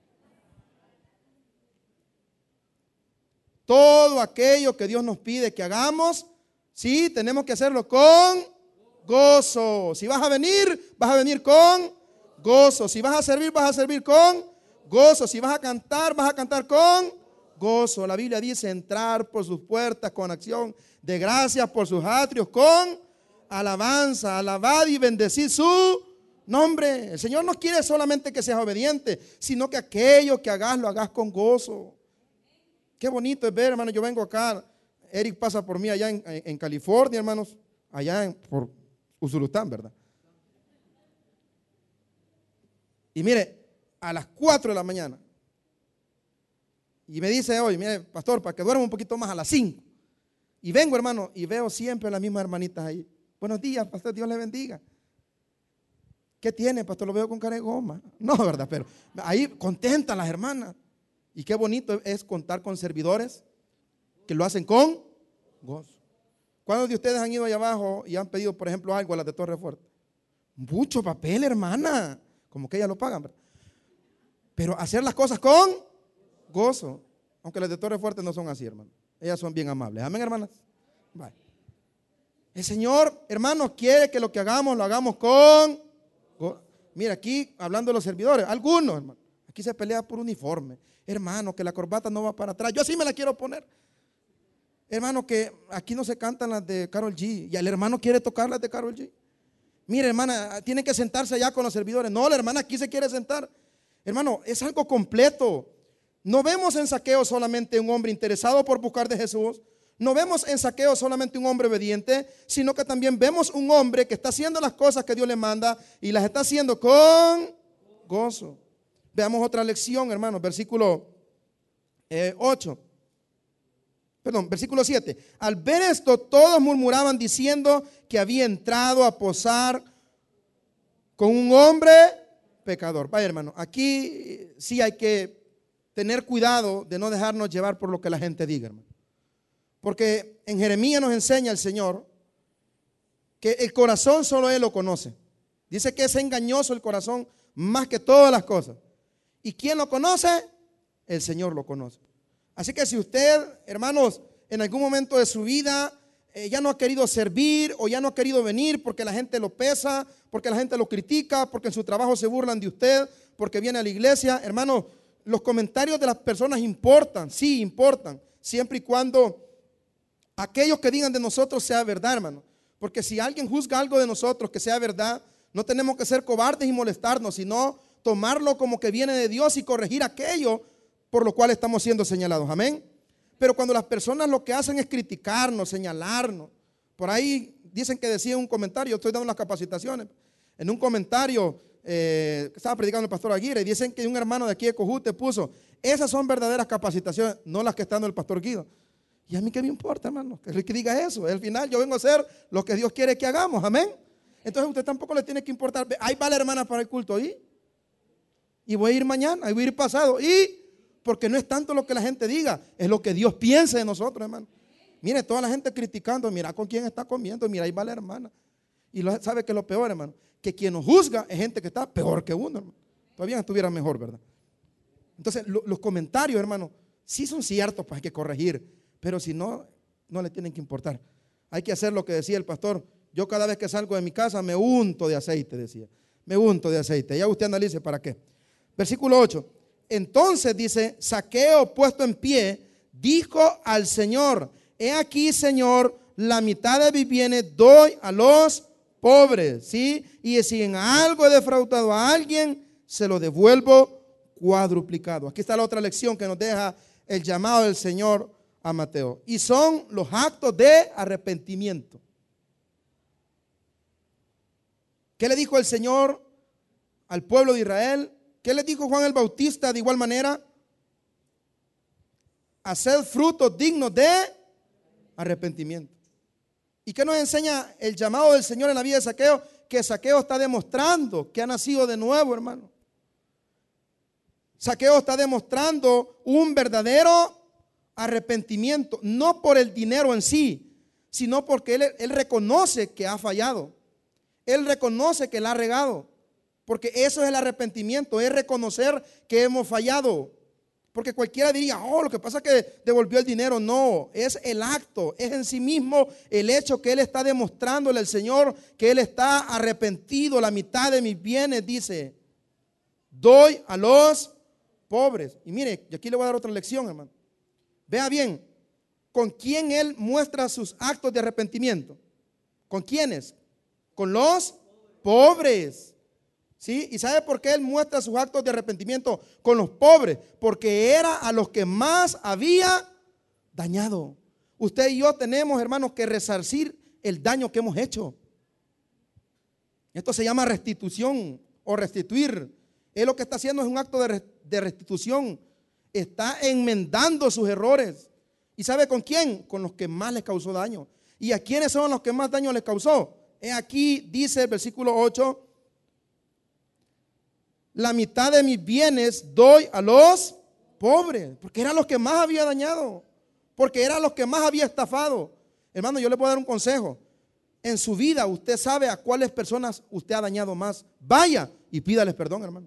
Todo aquello que Dios nos pide que hagamos, sí, tenemos que hacerlo con gozo. Si vas a venir con gozo. Si vas a servir con gozo. Si vas a cantar con gozo. La Biblia dice entrar por sus puertas con acción de gracias, por sus atrios con alabanza. Alabad y bendecid su nombre. El Señor no quiere solamente que seas obediente, sino que aquello que hagas lo hagas con gozo. Qué bonito es ver, hermano. Yo vengo acá, Eric pasa por mí allá en California, hermanos, allá por Usulután, ¿verdad? Y mire, a las 4 de la mañana, y me dice hoy, mire, pastor, para que duerma un poquito más, a las 5. Y vengo, hermano, y veo siempre las mismas hermanitas ahí. Buenos días, pastor, Dios le bendiga. ¿Qué tiene, pastor? Lo veo con cara de goma. No, ¿verdad? Pero ahí contentan las hermanas. Y qué bonito es contar con servidores que lo hacen con gozo. ¿Cuántos de ustedes han ido allá abajo y han pedido, por ejemplo, algo a las de Torre Fuerte? Mucho papel, hermana. Como que ellas lo pagan, ¿verdad? Pero hacer las cosas con gozo. Aunque las de Torre Fuerte no son así, hermano. Ellas son bien amables. Amén, hermanas. Vale. El Señor, hermanos, quiere que lo que hagamos, lo hagamos con gozo. Mira, aquí hablando de los servidores, algunos, hermano, aquí se pelea por uniforme. Hermano, que la corbata no va para atrás. Yo así me la quiero poner. Hermano, que aquí no se cantan las de Karol G. Y el hermano quiere tocar las de Karol G. Mire, hermana, tiene que sentarse allá con los servidores. No, la hermana aquí se quiere sentar. Hermano, es algo completo. No vemos en Zaqueo solamente un hombre interesado por buscar de Jesús. No vemos en Zaqueo solamente un hombre obediente, sino que también vemos un hombre que está haciendo las cosas que Dios le manda y las está haciendo con gozo. Veamos otra lección, hermanos, versículo 7. Al ver esto, todos murmuraban diciendo que había entrado a posar con un hombre pecador. Vaya, hermano, aquí sí hay que tener cuidado de no dejarnos llevar por lo que la gente diga, hermano. Porque en Jeremías nos enseña el Señor que el corazón solo Él lo conoce. Dice que es engañoso el corazón más que todas las cosas. ¿Y quién lo conoce? El Señor lo conoce. Así que si usted, hermanos, en algún momento de su vida ya no ha querido servir o ya no ha querido venir porque la gente lo pesa, porque la gente lo critica, porque en su trabajo se burlan de usted, porque viene a la iglesia, hermanos, los comentarios de las personas importan, sí importan, siempre y cuando aquellos que digan de nosotros sea verdad, hermano. Porque si alguien juzga algo de nosotros que sea verdad, no tenemos que ser cobardes y molestarnos, sino tomarlo como que viene de Dios y corregir aquello por lo cual estamos siendo señalados. Amén. Pero cuando las personas lo que hacen es criticarnos, señalarnos, por ahí dicen que decía un comentario, estoy dando las capacitaciones, en un comentario que estaba predicando el pastor Aguirre, y dicen que un hermano de aquí de Cojute puso, esas son verdaderas capacitaciones, no las que está dando el pastor Guido. Y a mí qué me importa, hermano, que diga eso. Al final yo vengo a hacer lo que Dios quiere que hagamos, amén. Entonces usted tampoco le tiene que importar, ahí va la hermana para el culto, y voy a ir mañana, y voy a ir pasado, porque no es tanto lo que la gente diga, es lo que Dios piensa de nosotros, hermano. Mire, toda la gente criticando, mira con quién está comiendo, mira, ahí va la hermana. Y sabe que es lo peor, hermano, que quien nos juzga es gente que está peor que uno, hermano. Todavía estuviera mejor, ¿verdad? Entonces, los comentarios, hermano, sí son ciertos, pues hay que corregir, pero si no, no le tienen que importar. Hay que hacer lo que decía el pastor. Yo cada vez que salgo de mi casa me unto de aceite, decía. Me unto de aceite. Ya usted analice para qué. Versículo 8. Entonces dice, Zaqueo puesto en pie, dijo al Señor, he aquí, Señor, la mitad de mis bienes doy a los pobres, ¿sí? Y si en algo he defraudado a alguien, se lo devuelvo cuadruplicado. Aquí está la otra lección que nos deja el llamado del Señor a Mateo. Y son los actos de arrepentimiento. ¿Qué le dijo el Señor al pueblo de Israel? ¿Qué le dijo Juan el Bautista de igual manera? Haced frutos dignos de arrepentimiento. ¿Y qué nos enseña el llamado del Señor en la vida de Zaqueo? Que Zaqueo está demostrando que ha nacido de nuevo, hermano. Zaqueo está demostrando un verdadero arrepentimiento, no por el dinero en sí, sino porque él reconoce que ha fallado. Él reconoce que la ha regado, porque eso es el arrepentimiento, es reconocer que hemos fallado. Porque cualquiera diría, oh, lo que pasa es que devolvió el dinero. No, es el acto, es en sí mismo el hecho que él está demostrándole al Señor que él está arrepentido. La mitad de mis bienes, dice, doy a los pobres. Y mire, y aquí le voy a dar otra lección, hermano. Vea bien, ¿con quién él muestra sus actos de arrepentimiento? ¿Con quiénes? Con los pobres. ¿Sí? ¿Y sabe por qué él muestra sus actos de arrepentimiento con los pobres? Porque era a los que más había dañado. Usted y yo tenemos, hermanos, que resarcir el daño que hemos hecho. Esto se llama restitución o restituir. Él lo que está haciendo es un acto de restitución. Está enmendando sus errores. ¿Y sabe con quién? Con los que más les causó daño. ¿Y a quiénes son los que más daño les causó? Aquí dice el versículo 8: la mitad de mis bienes doy a los pobres, porque eran los que más había dañado, porque eran los que más había estafado. Hermano, yo le puedo dar un consejo. En su vida usted sabe a cuáles personas usted ha dañado más. Vaya y pídales perdón, hermano.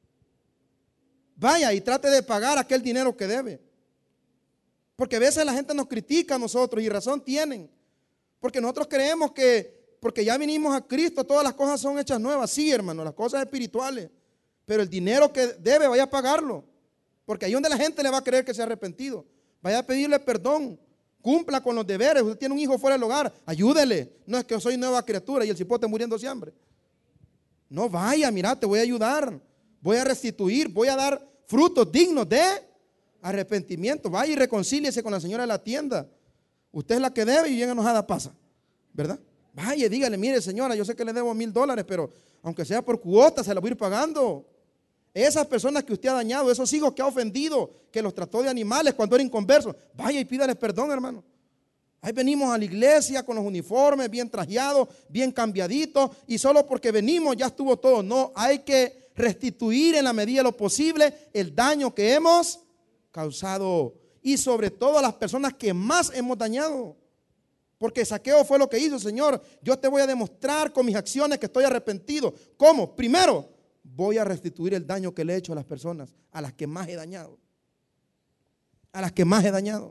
Vaya y trate de pagar aquel dinero que debe. Porque a veces la gente nos critica a nosotros, y razón tienen, porque nosotros creemos que porque ya vinimos a Cristo todas las cosas son hechas nuevas. Sí, hermano, las cosas espirituales. Pero el dinero que debe, vaya a pagarlo. Porque ahí donde la gente le va a creer que se ha arrepentido. Vaya a pedirle perdón. Cumpla con los deberes. Usted tiene un hijo fuera del hogar, ayúdele. No es que yo soy nueva criatura y el cipote muriéndose de hambre. No, vaya, mira, te voy a ayudar. Voy a restituir, voy a dar frutos dignos de arrepentimiento. Vaya y reconcíliese con la señora de la tienda. Usted es la que debe y bien enojada pasa, ¿verdad? Vaya y dígale, mire señora, yo sé que le debo $1000, pero aunque sea por cuota se la voy a ir pagando. Esas personas que usted ha dañado, esos hijos que ha ofendido, que los trató de animales cuando era inconverso, vaya y pídales perdón, hermano. Ahí venimos a la iglesia con los uniformes bien trajeados, bien cambiaditos, y solo porque venimos ya estuvo todo. No, hay que restituir en la medida de lo posible el daño que hemos causado, y sobre todo a las personas que más hemos dañado. Porque Zaqueo fue lo que hizo: Señor, yo te voy a demostrar con mis acciones que estoy arrepentido. ¿Cómo? Primero, voy a restituir el daño que le he hecho a las personas a las que más he dañado. A las que más he dañado.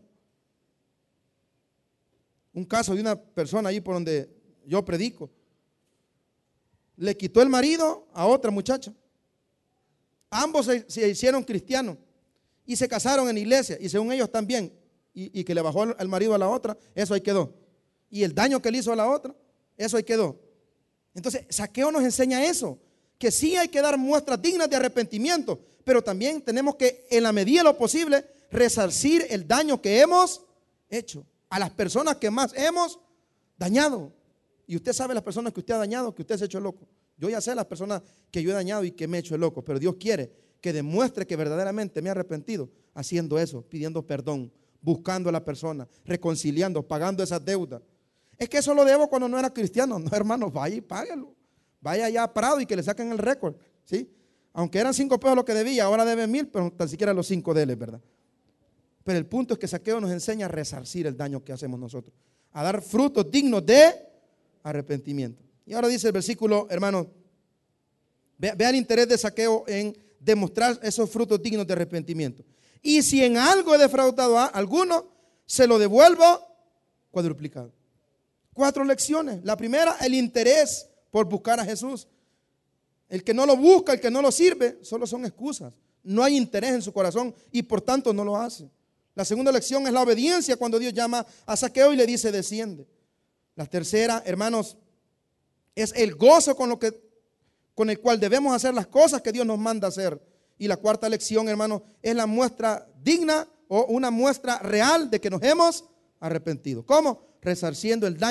Un caso de una persona ahí por donde yo predico. Le quitó el marido a otra muchacha. Ambos se hicieron cristianos y se casaron en la iglesia, y según ellos también. Y que le bajó el marido a la otra, eso ahí quedó. Y el daño que le hizo a la otra, eso ahí quedó. Entonces, Zaqueo nos enseña eso, que sí hay que dar muestras dignas de arrepentimiento, pero también tenemos que, en la medida de lo posible, resarcir el daño que hemos hecho a las personas que más hemos dañado. Y usted sabe las personas que usted ha dañado, que usted se ha hecho loco. Yo ya sé las personas que yo he dañado y que me he hecho loco, pero Dios quiere que demuestre que verdaderamente me he arrepentido haciendo eso, pidiendo perdón, buscando a la persona, reconciliando, pagando esas deudas. Es que eso lo debo cuando no era cristiano. No, hermano, vaya y páguelo. Vaya allá a Prado y que le saquen el récord, ¿sí? Aunque eran 5 pesos lo que debía, ahora debe 1000, pero tan siquiera los 5 de él, ¿verdad? Pero el punto es que Zaqueo nos enseña a resarcir el daño que hacemos nosotros, a dar frutos dignos de arrepentimiento. Y ahora dice el versículo, hermano, vea el interés de Zaqueo en demostrar esos frutos dignos de arrepentimiento. Y si en algo he defraudado a alguno, se lo devuelvo cuadruplicado. 4 lecciones. La primera, el interés por buscar a Jesús. El que no lo busca, el que no lo sirve, solo son excusas. No hay interés en su corazón y por tanto no lo hace. La segunda lección es la obediencia cuando Dios llama a Zaqueo y le dice desciende. La tercera, hermanos, es el gozo con el cual debemos hacer las cosas que Dios nos manda hacer. Y la cuarta lección, hermanos, es la muestra digna o una muestra real de que nos hemos arrepentido. ¿Cómo? Resarciendo el daño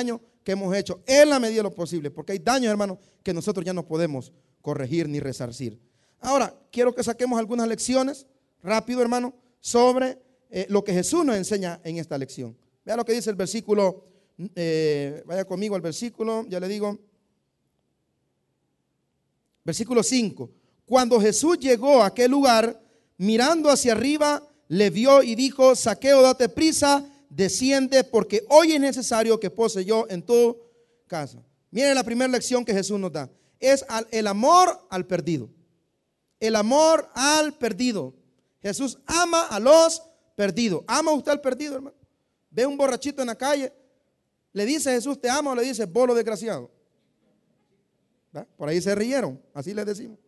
que hemos hecho en la medida de lo posible, porque hay daños, hermanos, que nosotros ya no podemos corregir ni resarcir. Ahora, quiero que saquemos algunas lecciones, rápido, hermano, sobre lo que Jesús nos enseña en esta lección. Vea lo que dice el versículo, vaya conmigo al versículo, ya le digo, versículo 5. Cuando Jesús llegó a aquel lugar, mirando hacia arriba, le vio y dijo: Zaqueo, date prisa, desciende, porque hoy es necesario que pose yo en tu casa. Miren la primera lección que Jesús nos da. Es el amor al perdido. El amor al perdido. Jesús ama a los perdidos. ¿Ama usted al perdido, hermano? Ve un borrachito en la calle, le dice Jesús te amo, o le dice bolo desgraciado. ¿Va? Por ahí se rieron, así les decimos.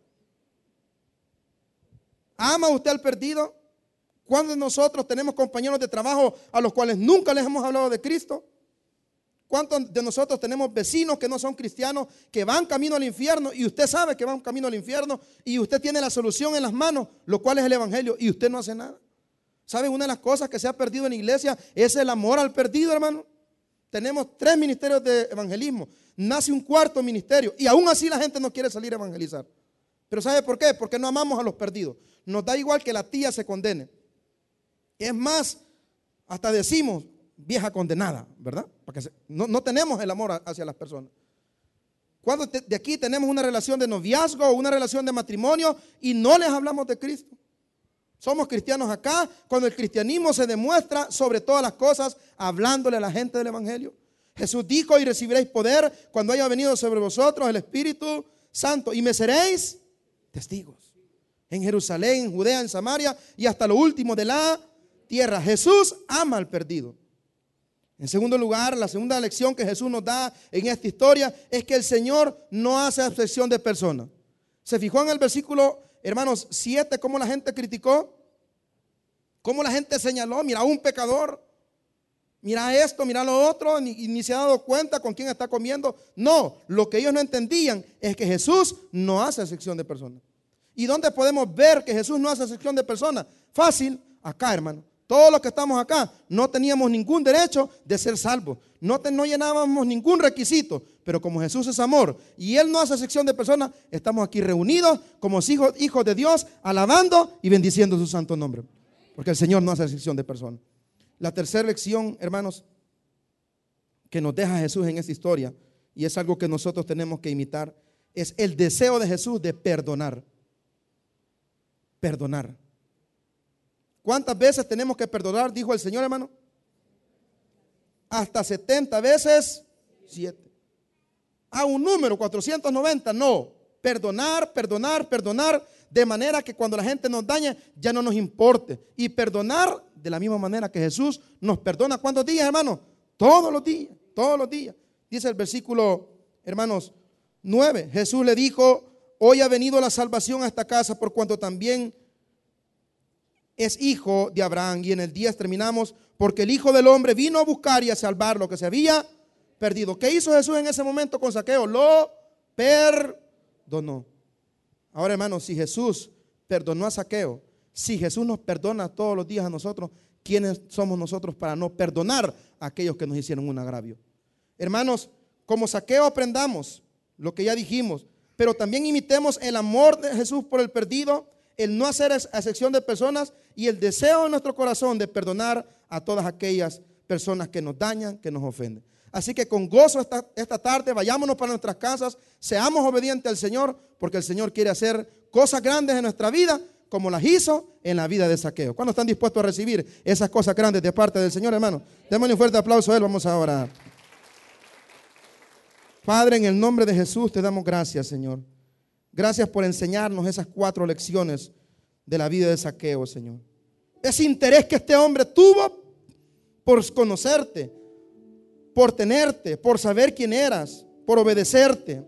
¿Ama usted al perdido? ¿Cuántos de nosotros tenemos compañeros de trabajo a los cuales nunca les hemos hablado de Cristo? ¿Cuántos de nosotros tenemos vecinos que no son cristianos, que van camino al infierno, y usted sabe que van camino al infierno y usted tiene la solución en las manos, lo cual es el evangelio, y usted no hace nada? ¿Sabe? Una de las cosas que se ha perdido en la iglesia es el amor al perdido, hermano. Tenemos 3 ministerios de evangelismo, nace un 4º ministerio, y aún así la gente no quiere salir a evangelizar. ¿Pero sabe por qué? Porque no amamos a los perdidos. Nos da igual que la tía se condene. Es más, hasta decimos vieja condenada, ¿verdad? Porque no tenemos el amor hacia las personas. Cuando de aquí tenemos una relación de noviazgo o una relación de matrimonio y no les hablamos de Cristo. Somos cristianos acá cuando el cristianismo se demuestra sobre todas las cosas hablándole a la gente del evangelio. Jesús dijo: y recibiréis poder cuando haya venido sobre vosotros el Espíritu Santo, y me seréis testigos en Jerusalén, en Judea, en Samaria y hasta lo último de la tierra. Jesús ama al perdido. En segundo lugar, la segunda lección que Jesús nos da en esta historia es que el Señor no hace acepción de personas. ¿Se fijó en el versículo, hermanos, 7, cómo la gente criticó? Cómo la gente señaló: mira, un pecador, mira esto, mira lo otro, ni se ha dado cuenta con quién está comiendo. No, lo que ellos no entendían es que Jesús no hace acepción de personas. ¿Y dónde podemos ver que Jesús no hace acepción de personas? Fácil, acá, hermano. Todos los que estamos acá no teníamos ningún derecho de ser salvos. No llenábamos ningún requisito. Pero como Jesús es amor y Él no hace acepción de personas, estamos aquí reunidos como hijos de Dios, alabando y bendiciendo su santo nombre. Porque el Señor no hace acepción de personas. La tercera lección, hermanos, que nos deja Jesús en esta historia, y es algo que nosotros tenemos que imitar, es el deseo de Jesús de perdonar. Perdonar. ¿Cuántas veces tenemos que perdonar? Dijo el Señor, hermano. Hasta 70 veces 7. A un número, 490, no. Perdonar, perdonar, perdonar, de manera que cuando la gente nos daña ya no nos importe. Y perdonar de la misma manera que Jesús nos perdona. ¿Cuántos días, hermano? Todos los días, todos los días. Dice el versículo, hermanos, 9. Jesús le dijo: hoy ha venido la salvación a esta casa, por cuanto también es hijo de Abraham. Y en el 10 terminamos: porque el Hijo del Hombre vino a buscar y a salvar lo que se había perdido. ¿Qué hizo Jesús en ese momento con Zaqueo? Lo perdonó. Ahora, hermanos, si Jesús perdonó a Zaqueo, si Jesús nos perdona todos los días a nosotros, ¿quiénes somos nosotros para no perdonar a aquellos que nos hicieron un agravio? Hermanos, como Zaqueo aprendamos lo que ya dijimos, pero también imitemos el amor de Jesús por el perdido, el no hacer acepción de personas y el deseo en nuestro corazón de perdonar a todas aquellas personas que nos dañan, que nos ofenden. Así que con gozo esta tarde vayámonos para nuestras casas, seamos obedientes al Señor, porque el Señor quiere hacer cosas grandes en nuestra vida, como las hizo en la vida de Zaqueo. ¿Cuándo están dispuestos a recibir esas cosas grandes de parte del Señor, hermano? Démosle un fuerte aplauso a Él, vamos a orar. Padre, en el nombre de Jesús te damos gracias, Señor. Gracias por enseñarnos esas 4 lecciones de la vida de Zaqueo, Señor. Ese interés que este hombre tuvo por conocerte, por tenerte, por saber quién eras, por obedecerte.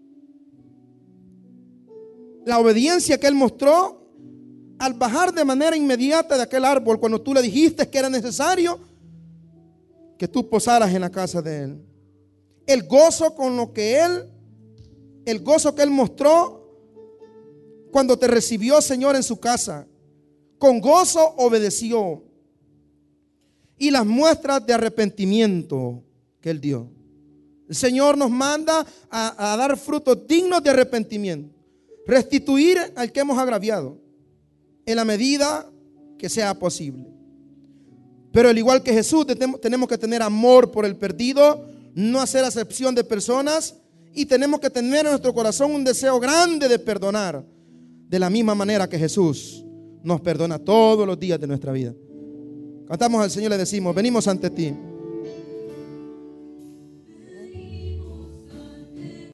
La obediencia que él mostró al bajar de manera inmediata de aquel árbol cuando tú le dijiste que era necesario que tú posaras en la casa de él. El gozo que él mostró cuando te recibió, Señor, en su casa. Con gozo obedeció. Y las muestras de arrepentimiento que él dio. El Señor nos manda a dar frutos dignos de arrepentimiento, restituir al que hemos agraviado en la medida que sea posible. Pero al igual que Jesús, tenemos que tener amor por el perdido, no hacer acepción de personas, y tenemos que tener en nuestro corazón un deseo grande de perdonar, de la misma manera que Jesús nos perdona todos los días de nuestra vida. Cantamos al Señor y le decimos: venimos ante ti.